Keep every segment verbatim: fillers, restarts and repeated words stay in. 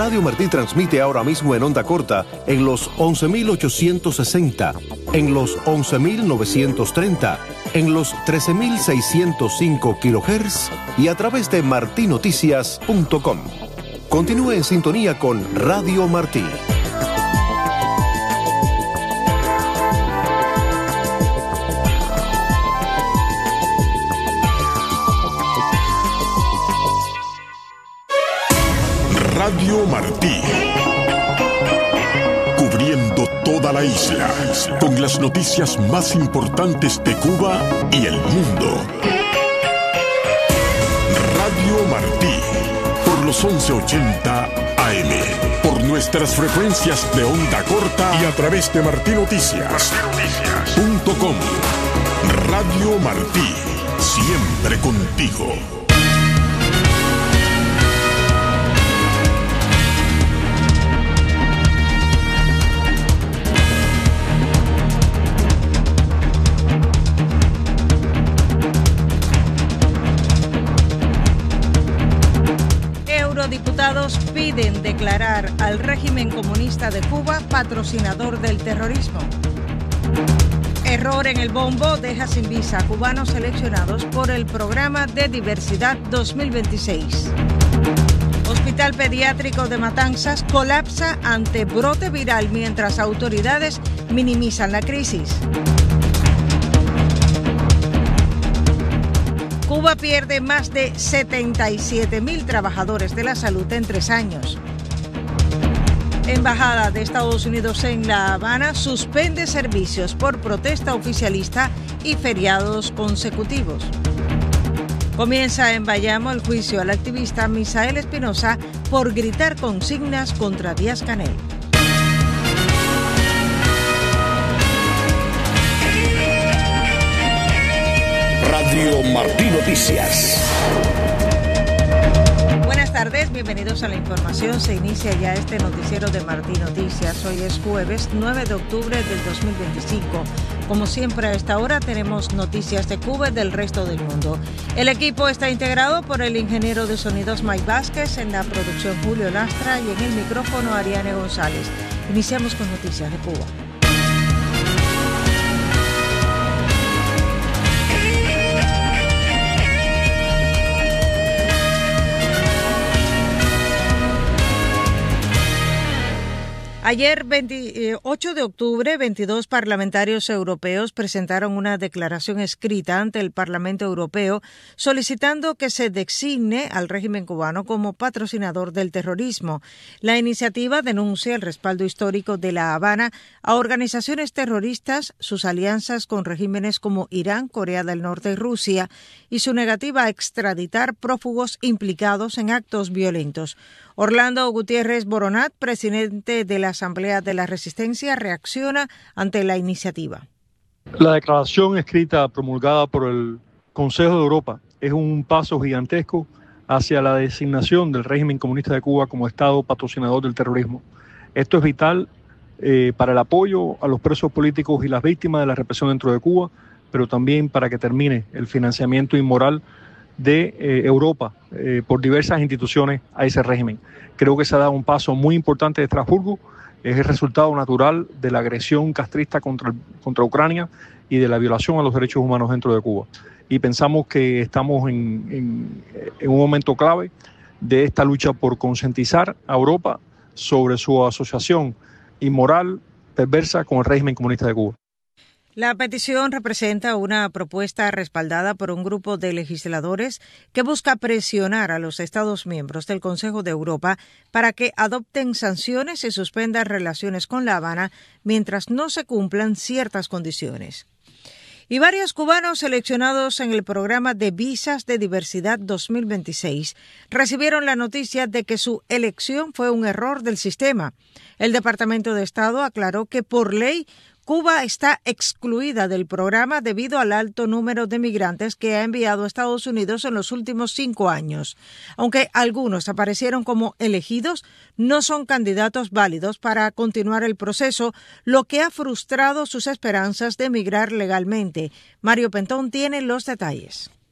Radio Martí transmite ahora mismo en onda corta en los once mil ochocientos sesenta, en los once mil novecientos treinta, en los trece mil seiscientos cinco kilohertz y a través de martí noticias punto com. Continúe en sintonía con Radio Martí. Radio Martí, cubriendo toda la isla, con las noticias más importantes de Cuba y el mundo. Radio Martí, por los once ochenta A M, por nuestras frecuencias de onda corta y a través de martí noticias punto com. Radio Martí, siempre contigo. Diputados piden declarar al régimen comunista de Cuba patrocinador del terrorismo. Error en el bombo deja sin visa a cubanos seleccionados por el programa de diversidad dos mil veintiséis. Hospital Pediátrico de Matanzas colapsa ante brote viral mientras autoridades minimizan la crisis. Cuba pierde más de setenta y siete mil trabajadores de la salud en tres años. Embajada de Estados Unidos en La Habana suspende servicios por protesta oficialista y feriados consecutivos. Comienza en Bayamo el juicio al activista Misael Espinosa por gritar consignas contra Díaz-Canel. Radio Martí Noticias. Buenas tardes, bienvenidos a la información. Se inicia ya este noticiero de Martí Noticias. Hoy es jueves nueve de octubre del dos mil veinticinco. Como siempre a esta hora tenemos noticias de Cuba y del resto del mundo. El equipo está integrado por el ingeniero de sonidos Mike Vázquez, en la producción Julio Lastra y en el micrófono Ariane González. Iniciamos con noticias de Cuba. Ayer, veintiocho de octubre, veintidós parlamentarios europeos presentaron una declaración escrita ante el Parlamento Europeo solicitando que se designe al régimen cubano como patrocinador del terrorismo. La iniciativa denuncia el respaldo histórico de La Habana a organizaciones terroristas, sus alianzas con regímenes como Irán, Corea del Norte y Rusia, y su negativa a extraditar prófugos implicados en actos violentos. Orlando Gutiérrez Boronat, presidente de la Asamblea de la Resistencia, reacciona ante la iniciativa. La declaración escrita promulgada por el Consejo de Europa es un paso gigantesco hacia la designación del régimen comunista de Cuba como Estado patrocinador del terrorismo. Esto es vital eh, para el apoyo a los presos políticos y las víctimas de la represión dentro de Cuba, pero también para que termine el financiamiento inmoral de eh, Europa eh, por diversas instituciones a ese régimen. Creo que se ha dado un paso muy importante de Estrasburgo, es el resultado natural de la agresión castrista contra, contra Ucrania y de la violación a los derechos humanos dentro de Cuba. Y pensamos que estamos en, en, en un momento clave de esta lucha por concientizar a Europa sobre su asociación inmoral, perversa con el régimen comunista de Cuba. La petición representa una propuesta respaldada por un grupo de legisladores que busca presionar a los Estados miembros del Consejo de Europa para que adopten sanciones y suspendan relaciones con La Habana mientras no se cumplan ciertas condiciones. Y varios cubanos seleccionados en el programa de visas de diversidad dos mil veintiséis recibieron la noticia de que su elección fue un error del sistema. El Departamento de Estado aclaró que por ley Cuba está excluida del programa debido al alto número de migrantes que ha enviado a Estados Unidos en los últimos cinco años. Aunque algunos aparecieron como elegidos, no son candidatos válidos para continuar el proceso, lo que ha frustrado sus esperanzas de emigrar legalmente. Mario Pentón tiene los detalles.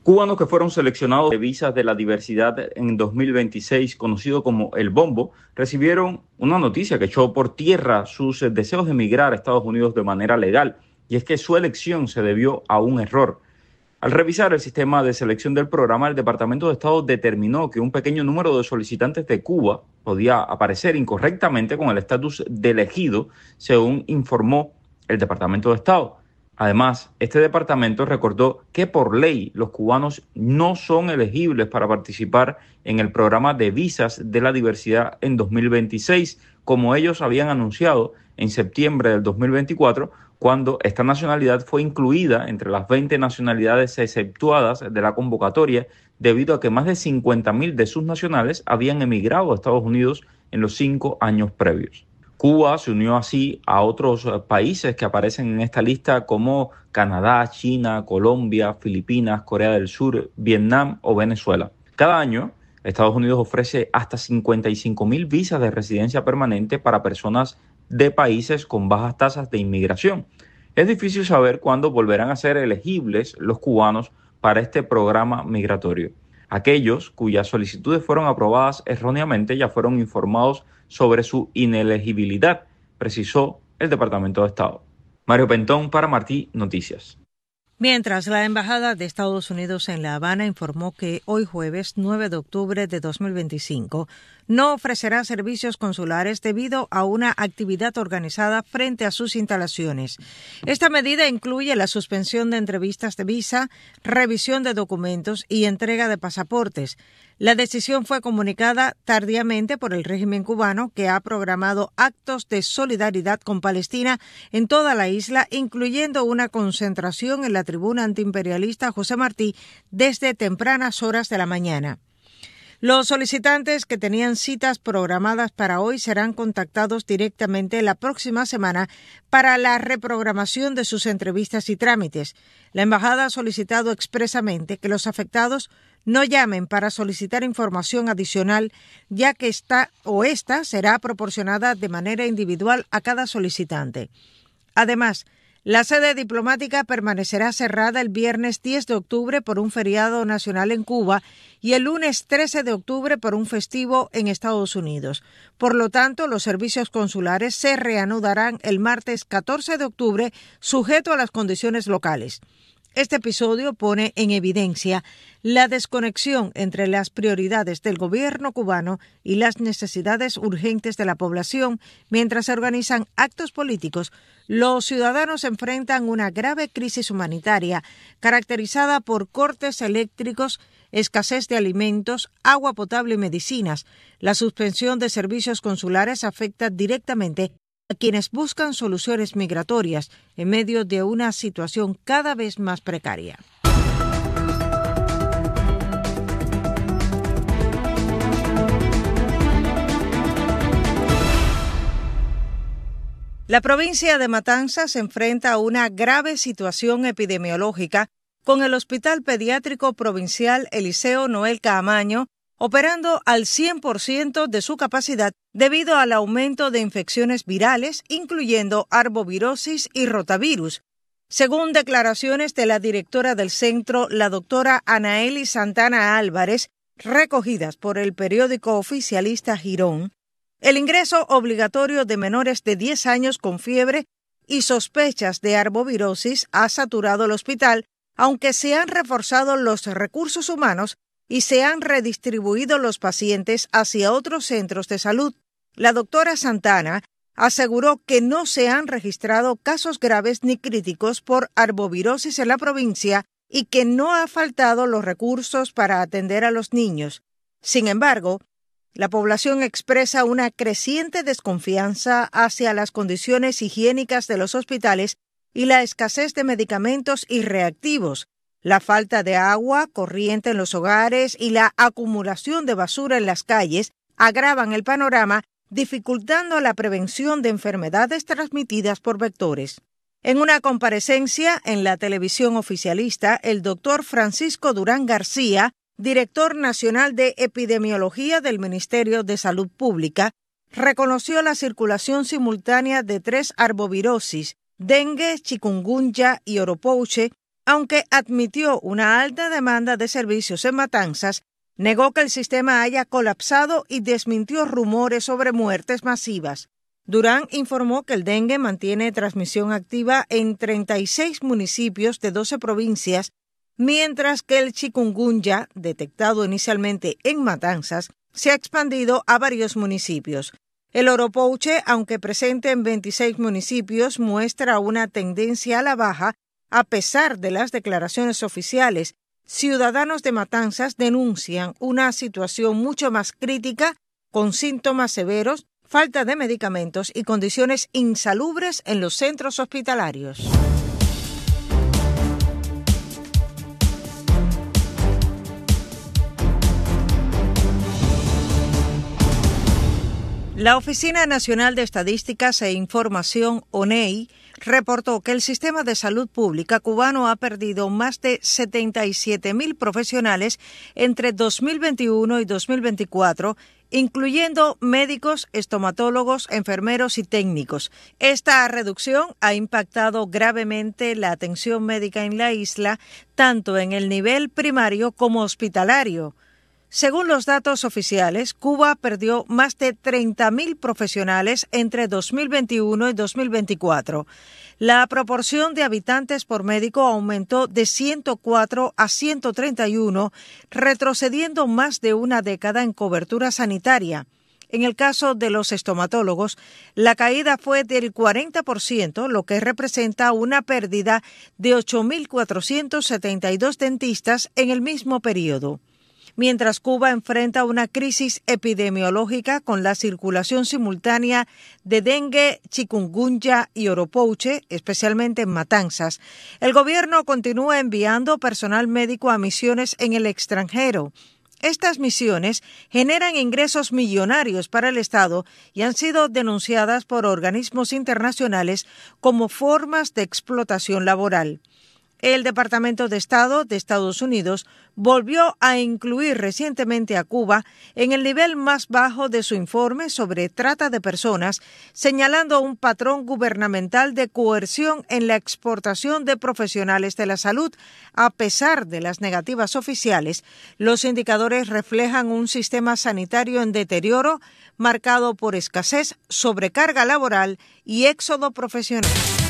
Cubanos que fueron seleccionados de visas de la diversidad en dos mil veintiséis, conocido como el Bombo, recibieron una noticia que echó por tierra sus deseos de emigrar a Estados Unidos de manera legal, y es que su elección se debió a un error. Al revisar el sistema de selección del programa, el Departamento de Estado determinó que un pequeño número de solicitantes de Cuba podía aparecer incorrectamente con el estatus de elegido, según informó el Departamento de Estado. Además, este departamento recordó que por ley los cubanos no son elegibles para participar en el programa de visas de la diversidad en dos mil veintiséis, como ellos habían anunciado en septiembre del dos mil veinticuatro, cuando esta nacionalidad fue incluida entre las veinte nacionalidades exceptuadas de la convocatoria, debido a que más de cincuenta mil de sus nacionales habían emigrado a Estados Unidos en los cinco años previos. Cuba se unió así a otros países que aparecen en esta lista como Canadá, China, Colombia, Filipinas, Corea del Sur, Vietnam o Venezuela. Cada año, Estados Unidos ofrece hasta cincuenta y cinco mil visas de residencia permanente para personas de países con bajas tasas de inmigración. Es difícil saber cuándo volverán a ser elegibles los cubanos para este programa migratorio. Aquellos cuyas solicitudes fueron aprobadas erróneamente ya fueron informados sobre su inelegibilidad, precisó el Departamento de Estado. Mario Pentón para Martí Noticias. Mientras, la Embajada de Estados Unidos en La Habana informó que hoy jueves nueve de octubre de dos mil veinticinco no ofrecerá servicios consulares debido a una actividad organizada frente a sus instalaciones. Esta medida incluye la suspensión de entrevistas de visa, revisión de documentos y entrega de pasaportes. La decisión fue comunicada tardíamente por el régimen cubano, que ha programado actos de solidaridad con Palestina en toda la isla, incluyendo una concentración en la tribuna antiimperialista José Martí desde tempranas horas de la mañana. Los solicitantes que tenían citas programadas para hoy serán contactados directamente la próxima semana para la reprogramación de sus entrevistas y trámites. La embajada ha solicitado expresamente que los afectados no llamen para solicitar información adicional, ya que esta o esta será proporcionada de manera individual a cada solicitante. Además, la sede diplomática permanecerá cerrada el viernes diez de octubre por un feriado nacional en Cuba y el lunes trece de octubre por un festivo en Estados Unidos. Por lo tanto, los servicios consulares se reanudarán el martes catorce de octubre, sujeto a las condiciones locales. Este episodio pone en evidencia la desconexión entre las prioridades del gobierno cubano y las necesidades urgentes de la población. Mientras se organizan actos políticos, los ciudadanos enfrentan una grave crisis humanitaria caracterizada por cortes eléctricos, escasez de alimentos, agua potable y medicinas. La suspensión de servicios consulares afecta directamente a quienes buscan soluciones migratorias en medio de una situación cada vez más precaria. La provincia de Matanzas se enfrenta a una grave situación epidemiológica con el Hospital Pediátrico Provincial Eliseo Noel Caamaño operando al cien por ciento de su capacidad debido al aumento de infecciones virales, incluyendo arbovirosis y rotavirus. Según declaraciones de la directora del centro, la doctora Anaeli Santana Álvarez, recogidas por el periódico oficialista Girón, el ingreso obligatorio de menores de diez años con fiebre y sospechas de arbovirosis ha saturado el hospital, aunque se han reforzado los recursos humanos y se han redistribuido los pacientes hacia otros centros de salud. La doctora Santana aseguró que no se han registrado casos graves ni críticos por arbovirosis en la provincia y que no ha faltado los recursos para atender a los niños. Sin embargo, la población expresa una creciente desconfianza hacia las condiciones higiénicas de los hospitales y la escasez de medicamentos y reactivos. La falta de agua corriente en los hogares y la acumulación de basura en las calles agravan el panorama, dificultando la prevención de enfermedades transmitidas por vectores. En una comparecencia en la televisión oficialista, el doctor Francisco Durán García, director nacional de epidemiología del Ministerio de Salud Pública, reconoció la circulación simultánea de tres arbovirosis, dengue, chikungunya y oropouche, Aunque admitió una alta demanda de servicios en Matanzas, negó que el sistema haya colapsado y desmintió rumores sobre muertes masivas. Durán informó que el dengue mantiene transmisión activa en treinta y seis municipios de doce provincias, mientras que el chikungunya, detectado inicialmente en Matanzas, se ha expandido a varios municipios. El oropouche, aunque presente en veintiséis municipios, muestra una tendencia a la baja a pesar de las declaraciones oficiales. Ciudadanos de Matanzas denuncian una situación mucho más crítica, con síntomas severos, falta de medicamentos y condiciones insalubres en los centros hospitalarios. La Oficina Nacional de Estadísticas e Información, O N E I, reportó que el sistema de salud pública cubano ha perdido más de setenta y siete mil profesionales entre dos mil veintiuno y dos mil veinticuatro, incluyendo médicos, estomatólogos, enfermeros y técnicos. Esta reducción ha impactado gravemente la atención médica en la isla, tanto en el nivel primario como hospitalario. Según los datos oficiales, Cuba perdió más de treinta mil profesionales entre dos mil veintiuno y dos mil veinticuatro. La proporción de habitantes por médico aumentó de ciento cuatro a ciento treinta y uno, retrocediendo más de una década en cobertura sanitaria. En el caso de los estomatólogos, la caída fue del cuarenta por ciento, lo que representa una pérdida de ocho mil cuatrocientos setenta y dos dentistas en el mismo periodo. Mientras Cuba enfrenta una crisis epidemiológica con la circulación simultánea de dengue, chikungunya y oropouche, especialmente en Matanzas, el gobierno continúa enviando personal médico a misiones en el extranjero. Estas misiones generan ingresos millonarios para el Estado y han sido denunciadas por organismos internacionales como formas de explotación laboral. El Departamento de Estado de Estados Unidos volvió a incluir recientemente a Cuba en el nivel más bajo de su informe sobre trata de personas, señalando un patrón gubernamental de coerción en la exportación de profesionales de la salud. A pesar de las negativas oficiales, los indicadores reflejan un sistema sanitario en deterioro marcado por escasez, sobrecarga laboral y éxodo profesional.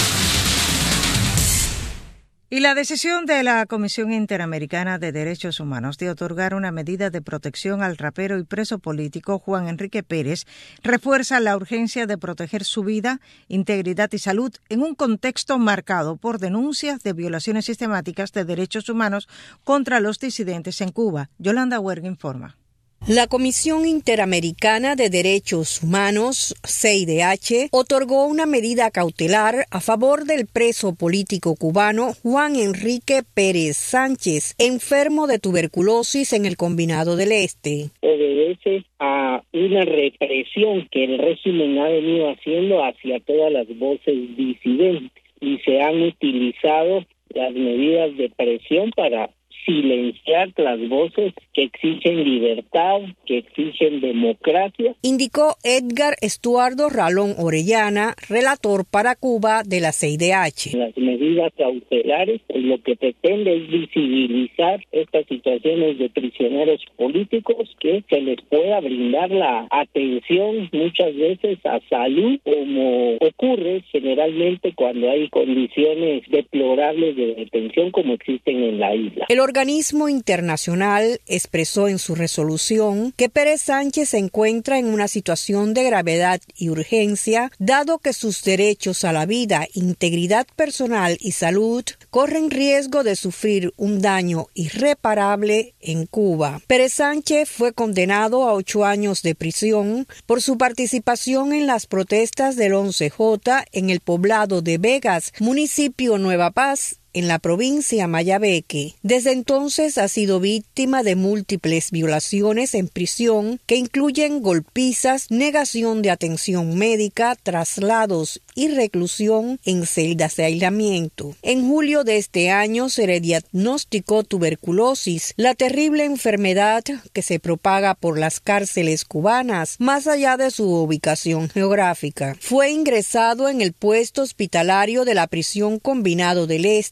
Y la decisión de la Comisión Interamericana de Derechos Humanos de otorgar una medida de protección al rapero y preso político Juan Enrique Pérez refuerza la urgencia de proteger su vida, integridad y salud en un contexto marcado por denuncias de violaciones sistemáticas de derechos humanos contra los disidentes en Cuba. Yolanda Huerga informa. La Comisión Interamericana de Derechos Humanos, C I D H, otorgó una medida cautelar a favor del preso político cubano Juan Enrique Pérez Sánchez, enfermo de tuberculosis en el Combinado del Este. Obedece a una represión que el régimen ha venido haciendo hacia todas las voces disidentes y se han utilizado las medidas de presión para silenciar las voces que exigen libertad, que exigen democracia. Indicó Edgar Estuardo Ralón Orellana, relator para Cuba de la C I D H. Las medidas cautelares pues, lo que pretende es visibilizar estas situaciones de prisioneros políticos, que se les pueda brindar la atención muchas veces a salud, como ocurre generalmente cuando hay condiciones deplorables de detención como existen en la isla. El organismo internacional expresó en su resolución que Pérez Sánchez se encuentra en una situación de gravedad y urgencia, dado que sus derechos a la vida, integridad personal y salud corren riesgo de sufrir un daño irreparable en Cuba. Pérez Sánchez fue condenado a ocho años de prisión por su participación en las protestas del once J en el poblado de Vegas, municipio Nueva Paz, en la provincia Mayabeque. Desde entonces ha sido víctima de múltiples violaciones en prisión que incluyen golpizas, negación de atención médica, traslados y reclusión en celdas de aislamiento. En julio de este año se le diagnosticó tuberculosis, la terrible enfermedad que se propaga por las cárceles cubanas, más allá de su ubicación geográfica. Fue ingresado en el puesto hospitalario de la prisión Combinado del Este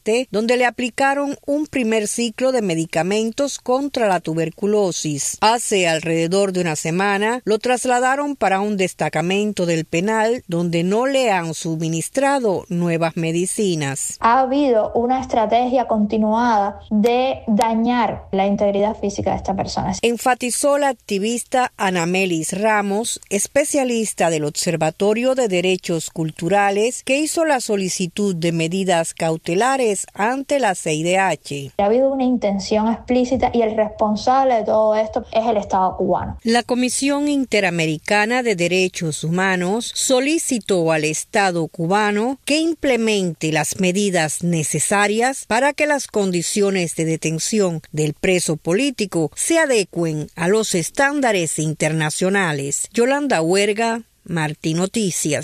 Este, donde le aplicaron un primer ciclo de medicamentos contra la tuberculosis. Hace alrededor de una semana lo trasladaron para un destacamento del penal donde no le han suministrado nuevas medicinas. Ha habido una estrategia continuada de dañar la integridad física de esta persona. Enfatizó la activista Anamelis Ramos, especialista del Observatorio de Derechos Culturales, que hizo la solicitud de medidas cautelares ante la C I D H. Ha habido una intención explícita y el responsable de todo esto es el Estado cubano. La Comisión Interamericana de Derechos Humanos solicitó al Estado cubano que implemente las medidas necesarias para que las condiciones de detención del preso político se adecuen a los estándares internacionales. Yolanda Huerga, Martí Noticias.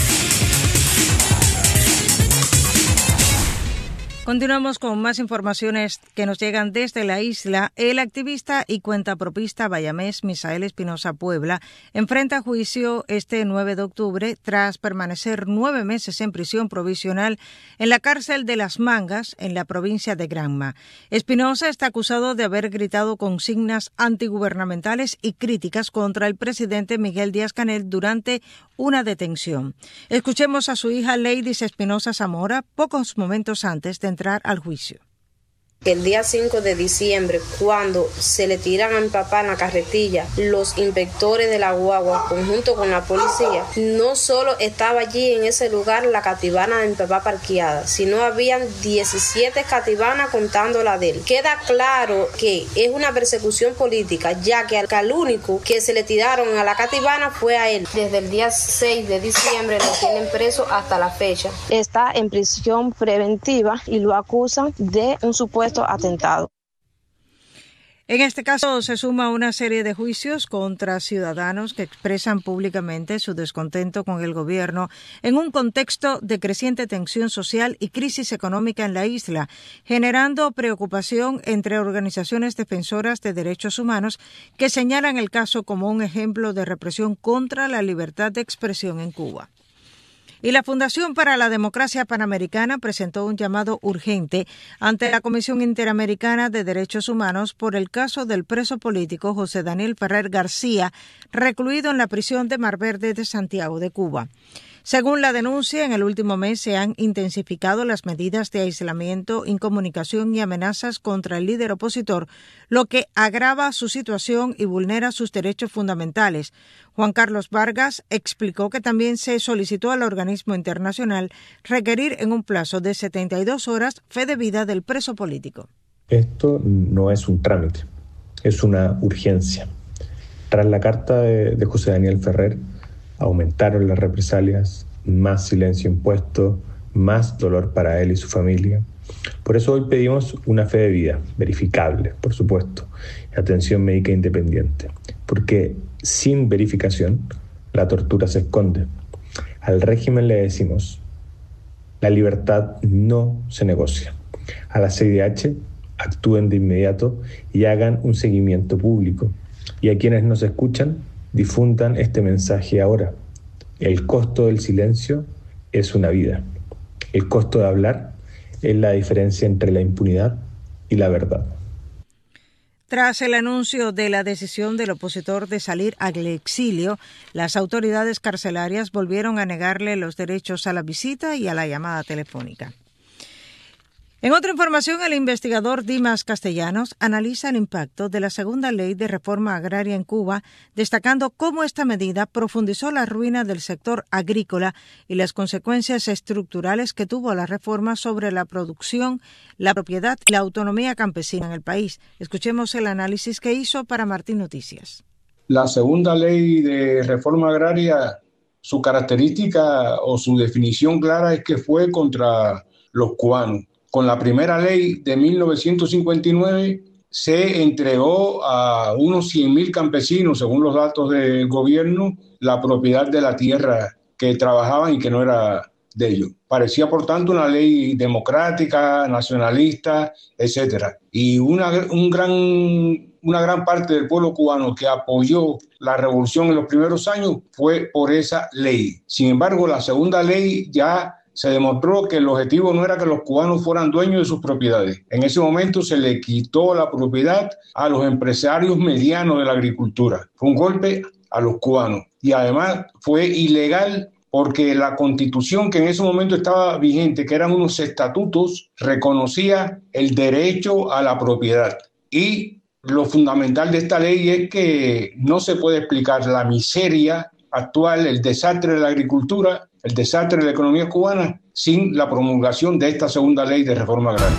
Continuamos con más informaciones que nos llegan desde la isla. El activista y cuentapropista bayamés Misael Espinosa Puebla enfrenta juicio este nueve de octubre tras permanecer nueve meses en prisión provisional en la cárcel de Las Mangas, en la provincia de Granma. Espinosa está acusado de haber gritado consignas antigubernamentales y críticas contra el presidente Miguel Díaz-Canel durante una detención. Escuchemos a su hija Leidis Espinosa Zamora pocos momentos antes de entrar al juicio. El día cinco de diciembre, cuando se le tiran a mi papá en la carretilla, los inspectores de la guagua, conjunto con la policía, no solo estaba allí en ese lugar la cativana de mi papá parqueada, sino habían diecisiete cativanas contando la de él. Queda claro que es una persecución política, ya que al único que se le tiraron a la cativana fue a él. Desde el día seis de diciembre lo tienen preso hasta la fecha. Está en prisión preventiva y lo acusan de un supuesto atentado. En este caso se suma una serie de juicios contra ciudadanos que expresan públicamente su descontento con el gobierno en un contexto de creciente tensión social y crisis económica en la isla, generando preocupación entre organizaciones defensoras de derechos humanos que señalan el caso como un ejemplo de represión contra la libertad de expresión en Cuba. Y la Fundación para la Democracia Panamericana presentó un llamado urgente ante la Comisión Interamericana de Derechos Humanos por el caso del preso político José Daniel Ferrer García, recluido en la prisión de Mar Verde de Santiago de Cuba. Según la denuncia, en el último mes se han intensificado las medidas de aislamiento, incomunicación y amenazas contra el líder opositor, lo que agrava su situación y vulnera sus derechos fundamentales. Juan Carlos Vargas explicó que también se solicitó al organismo internacional requerir en un plazo de setenta y dos horas fe de vida del preso político. Esto no es un trámite, es una urgencia. Tras la carta de, de José Daniel Ferrer, aumentaron las represalias, más silencio impuesto, más dolor para él y su familia. Por eso hoy pedimos una fe de vida, verificable, por supuesto, y atención médica independiente, porque sin verificación la tortura se esconde. Al régimen le decimos, la libertad no se negocia. A la C I D H actúen de inmediato y hagan un seguimiento público. Y a quienes nos escuchan, difundan este mensaje ahora. El costo del silencio es una vida. El costo de hablar es la diferencia entre la impunidad y la verdad. Tras el anuncio de la decisión del opositor de salir al exilio, las autoridades carcelarias volvieron a negarle los derechos a la visita y a la llamada telefónica. En otra información, el investigador Dimas Castellanos analiza el impacto de la segunda ley de reforma agraria en Cuba, destacando cómo esta medida profundizó la ruina del sector agrícola y las consecuencias estructurales que tuvo la reforma sobre la producción, la propiedad y la autonomía campesina en el país. Escuchemos el análisis que hizo para Martín Noticias. La segunda ley de reforma agraria, su característica o su definición clara es que fue contra los cubanos. Con la primera ley de mil novecientos cincuenta y nueve se entregó a unos cien mil campesinos, según los datos del gobierno, la propiedad de la tierra que trabajaban y que no era de ellos. Parecía, por tanto, una ley democrática, nacionalista, etcétera. Y una, un gran, una gran parte del pueblo cubano que apoyó la revolución en los primeros años fue por esa ley. Sin embargo, la segunda ley ya se demostró que el objetivo no era que los cubanos fueran dueños de sus propiedades. En ese momento se le quitó la propiedad a los empresarios medianos de la agricultura. Fue un golpe a los cubanos y además fue ilegal porque la constitución que en ese momento estaba vigente, que eran unos estatutos, reconocía el derecho a la propiedad. Y lo fundamental de esta ley es que no se puede explicar la miseria actual, el desastre de la agricultura, el desastre de la economía cubana, sin la promulgación de esta segunda ley de reforma agraria.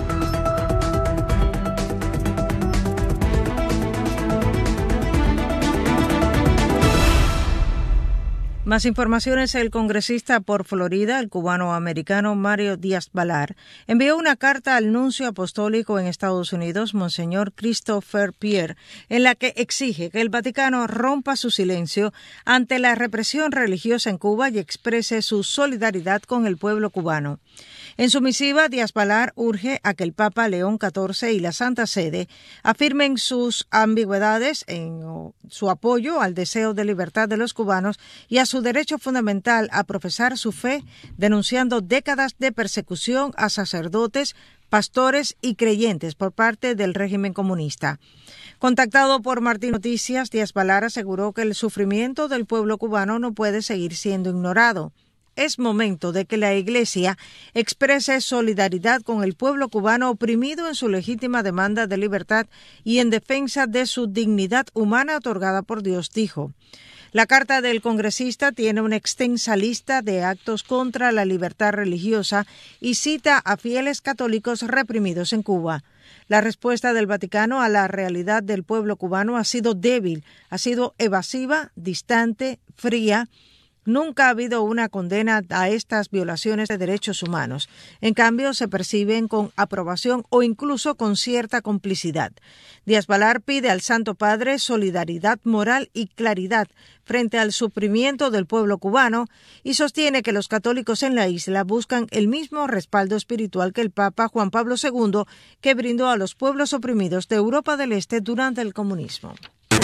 Más informaciones. El congresista por Florida, el cubano-americano Mario Díaz-Balart, envió una carta al nuncio apostólico en Estados Unidos, Monseñor Christopher Pierre, en la que exige que el Vaticano rompa su silencio ante la represión religiosa en Cuba y exprese su solidaridad con el pueblo cubano. En su misiva, Díaz-Balart urge a que el Papa León catorce y la Santa Sede afirmen sus ambigüedades en su apoyo al deseo de libertad de los cubanos y a su derecho fundamental a profesar su fe, denunciando décadas de persecución a sacerdotes, pastores y creyentes por parte del régimen comunista. Contactado por Martín Noticias, Díaz-Balart aseguró que el sufrimiento del pueblo cubano no puede seguir siendo ignorado. Es momento de que la Iglesia exprese solidaridad con el pueblo cubano oprimido en su legítima demanda de libertad y en defensa de su dignidad humana otorgada por Dios, dijo. La carta del congresista tiene una extensa lista de actos contra la libertad religiosa y cita a fieles católicos reprimidos en Cuba. La respuesta del Vaticano a la realidad del pueblo cubano ha sido débil, ha sido evasiva, distante, fría. Nunca ha habido una condena a estas violaciones de derechos humanos. En cambio, se perciben con aprobación o incluso con cierta complicidad. Díaz-Balart pide al Santo Padre solidaridad moral y claridad frente al sufrimiento del pueblo cubano y sostiene que los católicos en la isla buscan el mismo respaldo espiritual que el Papa Juan Pablo segundo, que brindó a los pueblos oprimidos de Europa del Este durante el comunismo.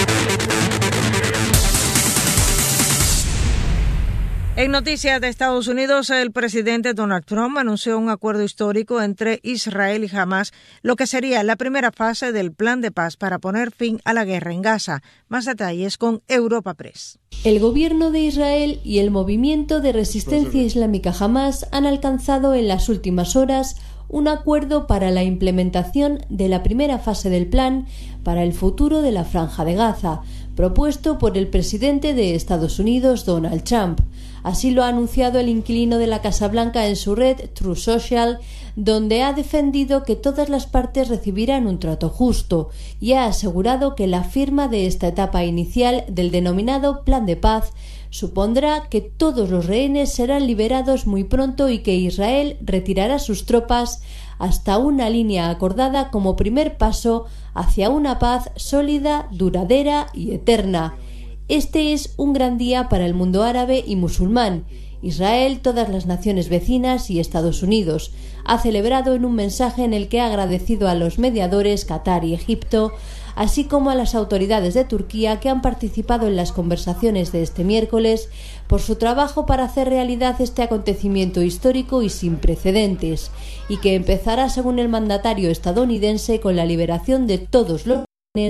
En noticias de Estados Unidos, el presidente Donald Trump anunció un acuerdo histórico entre Israel y Hamas, lo que sería la primera fase del plan de paz para poner fin a la guerra en Gaza. Más detalles con Europa Press. El gobierno de Israel y el movimiento de resistencia islámica Hamas han alcanzado en las últimas horas un acuerdo para la implementación de la primera fase del plan para el futuro de la Franja de Gaza, propuesto por el presidente de Estados Unidos, Donald Trump. Así lo ha anunciado el inquilino de la Casa Blanca en su red Truth Social, donde ha defendido que todas las partes recibirán un trato justo y ha asegurado que la firma de esta etapa inicial del denominado Plan de Paz supondrá que todos los rehenes serán liberados muy pronto y que Israel retirará sus tropas hasta una línea acordada como primer paso hacia una paz sólida, duradera y eterna. Este es un gran día para el mundo árabe y musulmán. Israel, todas las naciones vecinas y Estados Unidos ha celebrado en un mensaje en el que ha agradecido a los mediadores Qatar y Egipto, así como a las autoridades de Turquía que han participado en las conversaciones de este miércoles por su trabajo para hacer realidad este acontecimiento histórico y sin precedentes, y que empezará, según el mandatario estadounidense, con la liberación de todos los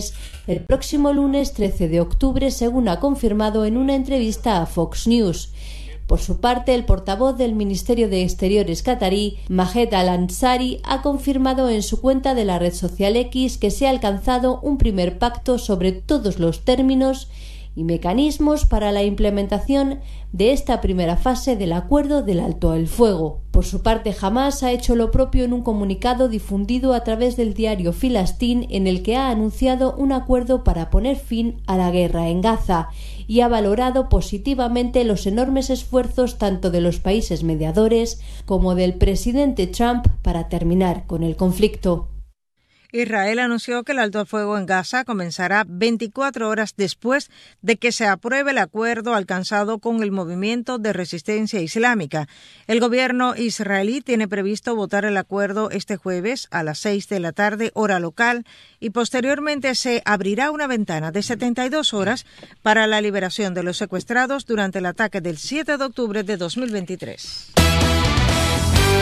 el próximo lunes trece de octubre, según ha confirmado en una entrevista a Fox News. Por su parte, el portavoz del Ministerio de Exteriores qatarí, Majed Al-Ansari, ha confirmado en su cuenta de la red social X que se ha alcanzado un primer pacto sobre todos los términos y mecanismos para la implementación de esta primera fase del acuerdo del alto el fuego. Por su parte, Hamas ha hecho lo propio en un comunicado difundido a través del diario Filastín, en el que ha anunciado un acuerdo para poner fin a la guerra en Gaza y ha valorado positivamente los enormes esfuerzos tanto de los países mediadores como del presidente Trump para terminar con el conflicto. Israel anunció que el alto el fuego en Gaza comenzará veinticuatro horas después de que se apruebe el acuerdo alcanzado con el movimiento de resistencia islámica. El gobierno israelí tiene previsto votar el acuerdo este jueves a las seis de la tarde, hora local, y posteriormente se abrirá una ventana de setenta y dos horas para la liberación de los secuestrados durante el ataque del siete de octubre de dos mil veintitrés.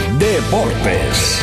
Deportes.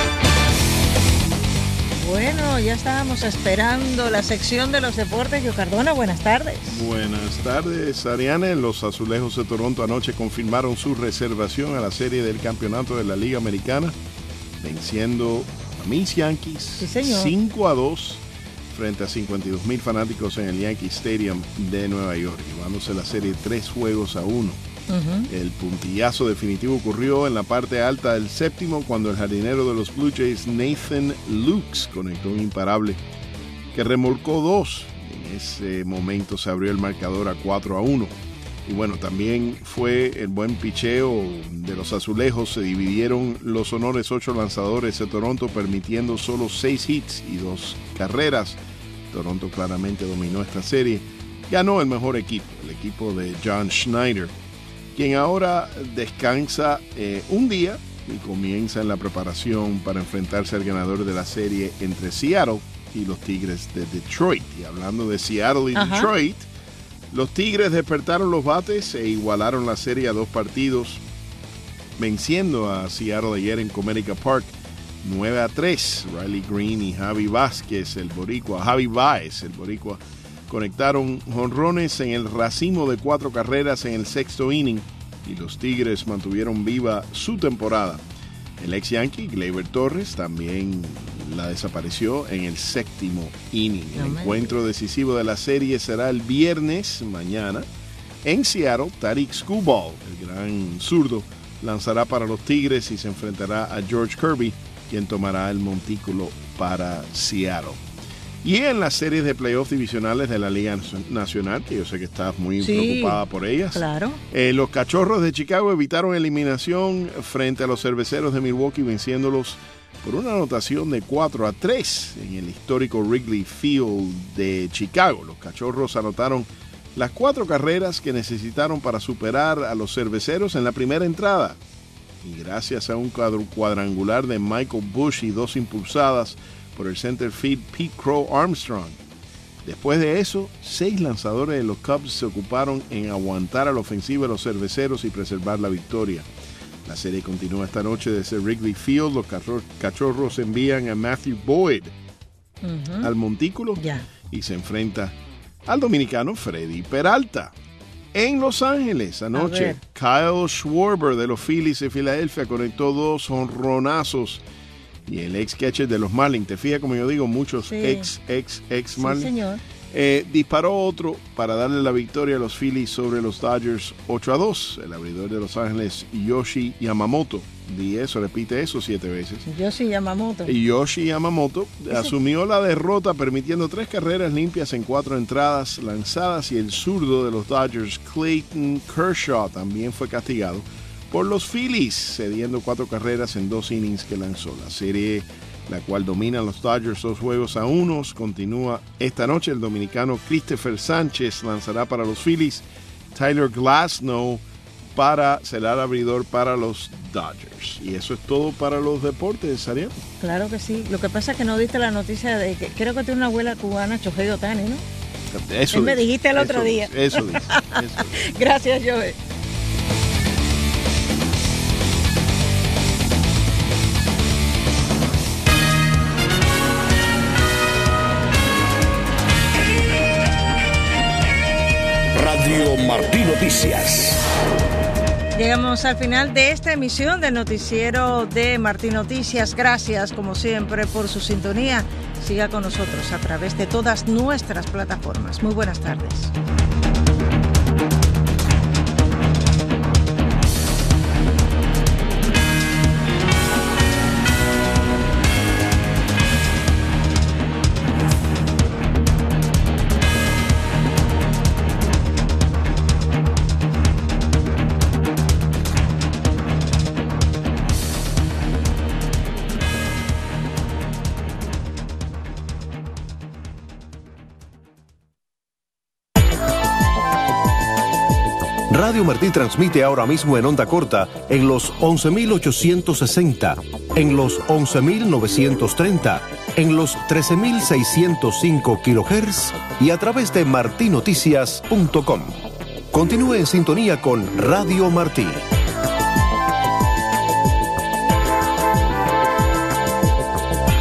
Bueno, ya estábamos esperando la sección de los deportes. Yo Cardona, buenas tardes. Buenas tardes, Ariane. Los Azulejos de Toronto anoche confirmaron su reservación a la serie del campeonato de la Liga Americana, venciendo a mis Yankees sí, señor. cinco a dos frente a cincuenta y dos mil fanáticos en el Yankee Stadium de Nueva York, llevándose la serie tres juegos a uno. Uh-huh. El puntillazo definitivo ocurrió en la parte alta del séptimo cuando el jardinero de los Blue Jays, Nathan Lukes, conectó un imparable que remolcó dos. En ese momento se abrió el marcador a cuatro a uno. Y bueno, también fue el buen picheo de los Azulejos. Se dividieron los honores ocho lanzadores de Toronto, permitiendo solo seis hits y dos carreras. Toronto claramente dominó esta serie. Ganó el mejor equipo, el equipo de John Schneider, quien ahora descansa eh, un día y comienza en la preparación para enfrentarse al ganador de la serie entre Seattle y los Tigres de Detroit. Y hablando de Seattle y Ajá. Detroit, los Tigres despertaron los bates e igualaron la serie a dos partidos, venciendo a Seattle ayer en Comerica Park nueve a tres. Riley Green y Javi Vázquez, el boricua, Javi Baez, el boricua, conectaron jonrones en el racimo de cuatro carreras en el sexto inning y los Tigres mantuvieron viva su temporada. El ex Yankee Gleyber Torres también la desapareció en el séptimo inning. El no encuentro decisivo de la serie será el viernes, mañana, en Seattle. Tarik Skubal, el gran zurdo, lanzará para los Tigres y se enfrentará a George Kirby, quien tomará el montículo para Seattle. Y en las series de playoffs divisionales de la Liga Nacional, que yo sé que estás muy sí, preocupada por ellas, claro. eh, los Cachorros de Chicago evitaron eliminación frente a los Cerveceros de Milwaukee, venciéndolos por una anotación de cuatro a tres en el histórico Wrigley Field de Chicago. Los Cachorros anotaron las cuatro carreras que necesitaron para superar a los Cerveceros en la primera entrada. Y gracias a un cuadrangular de Michael Busch y dos impulsadas por el center field Pete Crow Armstrong. Después de eso, seis lanzadores de los Cubs se ocuparon en aguantar a la ofensiva de los Cerveceros y preservar la victoria. La serie continúa esta noche desde Wrigley Field. Los Cachorros envían a Matthew Boyd uh-huh. al montículo yeah. y se enfrenta al dominicano Freddy Peralta. En Los Ángeles, anoche, Kyle Schwarber de los Phillies de Filadelfia conectó dos jonronazos. Y el ex catcher de los Marlins, te fijas como yo digo, muchos sí. ex, ex, ex Marlins. Sí, señor. Eh, disparó otro para darle la victoria a los Phillies sobre los Dodgers ocho a dos. El abridor de Los Ángeles, Yoshi Yamamoto, di eso, repite eso siete veces. Yoshi Yamamoto. Yoshi Yamamoto ¿Sí? asumió la derrota permitiendo tres carreras limpias en cuatro entradas lanzadas y el zurdo de los Dodgers, Clayton Kershaw, también fue castigado por los Phillies, cediendo cuatro carreras en dos innings que lanzó. La serie, la cual dominan los Dodgers dos juegos a unos, continúa esta noche. El dominicano Christopher Sánchez lanzará para los Phillies. Tyler Glasnow para será el abridor para los Dodgers. Y eso es todo para los deportes, Ariel. Claro que sí. Lo que pasa es que no diste la noticia de que creo que tiene una abuela cubana, Shohei Ohtani, ¿no? Eso me dijiste el eso otro día. Dice, eso dice. Eso dice. Gracias, Joe. Radio Martí Noticias. Llegamos al final de esta emisión del noticiero de Martí Noticias. Gracias, como siempre, por su sintonía. Siga con nosotros a través de todas nuestras plataformas. Muy buenas tardes. Radio Martí transmite ahora mismo en onda corta en los once mil ochocientos sesenta, en los once mil novecientos treinta, en los trece mil seiscientos cinco kilohertz y a través de martinoticias punto com. Continúe en sintonía con Radio Martí.